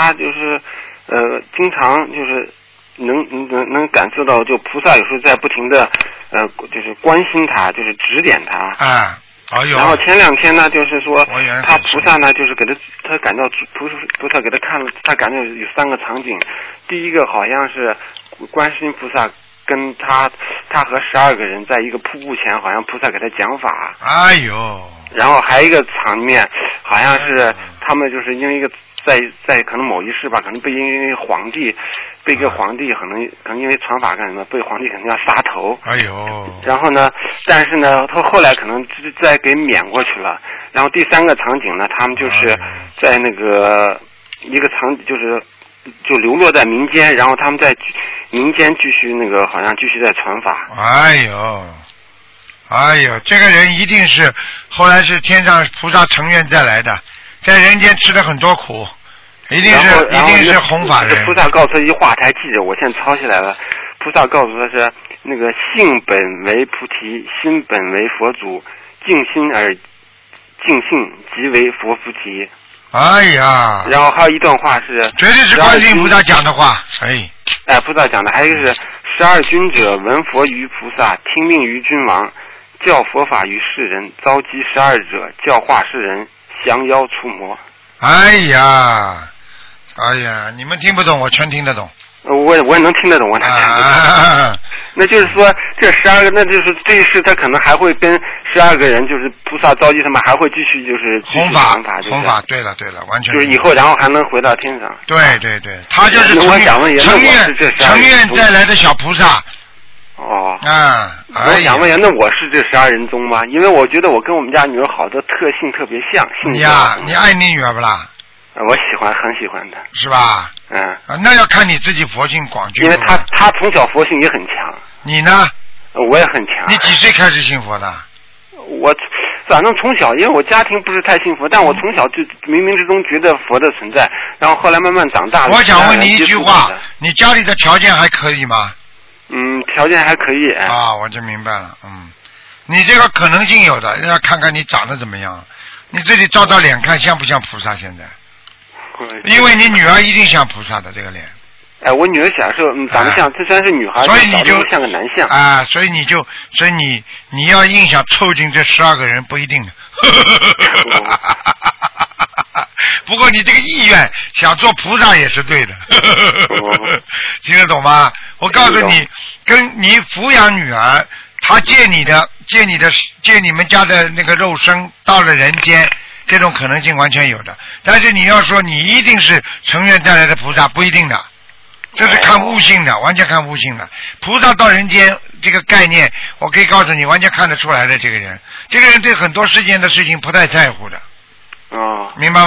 他就是经常就是能感受到，就菩萨有时候在不停的就是关心他，就是指点他啊。 然后前2天呢，就是说他菩萨呢，就是给他感到菩萨给他看了，他感到有3个场景。第一个好像是观世音菩萨跟他和12个人在一个瀑布前，好像菩萨给他讲法。 哎呦！ 然后还有一个场面，好像是他们就是因为一个在可能某一世吧，可能被因为皇帝被一个皇帝可能因为传法干什么，被皇帝肯定要杀头。 哎呦！然后呢，但是呢，他后来可能再给免过去了。然后第3个场景呢，他们就是在那个一个场就流落在民间，然后他们在民间继续那个好像继续在传法。 哎呦，这个人一定是后来是天上菩萨成愿再来的，在人间吃了很多苦，一定是弘法人。 菩萨告诉他一句话，他还记着，我现在抄下来了。菩萨告诉他是那个性本为菩提，心本为佛祖，净心而净性，即为佛菩提。 哎呀！ 然后还有一段话是， 绝对是观世音菩萨讲的话。 菩萨讲的，还有一个是12君者闻佛于菩萨，听命于君王，教佛法于世人，召集12者，教化世人，降妖除魔。 哎呀，你们听不懂，我全听得懂。 我也能听得懂，我哪听不懂？那就是说，这12个，那就是这一世他可能还会跟12个人，就是菩萨召集他们，还会继续就是弘法。对了，完全就是以后，然后还能回到天上。 对，他就是成愿再来的小菩萨。 我想问一下，那我是这12人中吗？因为我觉得我跟我们家女儿好多特性特别像。 你爱你女儿不啦？ 我喜欢，很喜欢的。 是吧？那要看你自己佛性广具。 因为她从小佛性也很强。 你呢？ 我也很强。 你几岁开始信佛的？ 我反正从小，因为我家庭不是太信佛，但我从小就冥冥之中觉得佛的存在，然后后来慢慢长大了。 我想问你一句话，你家里的条件还可以吗？ 条件还可以。 我就明白了。你这个可能性有的，要看看你长得怎么样。你这里照脸看像不像菩萨？现在，因为你女儿一定像菩萨的这个脸。 我女儿小时候长得像，这虽然是女孩， 所以你就像个男相。 所以你要硬想凑近这12个人不一定的。不过你这个意愿想做菩萨也是对的。听得懂吗？我告诉你，跟你抚养女儿，她借你们家的那个肉身到了人间，这种可能性完全有的。但是你要说你一定是成愿带来的菩萨，不一定的。这是看悟性的，完全看悟性的。菩萨到人间这个概念，我可以告诉你，完全看得出来的。这个人对很多世间的事情不太在乎的。明白吗？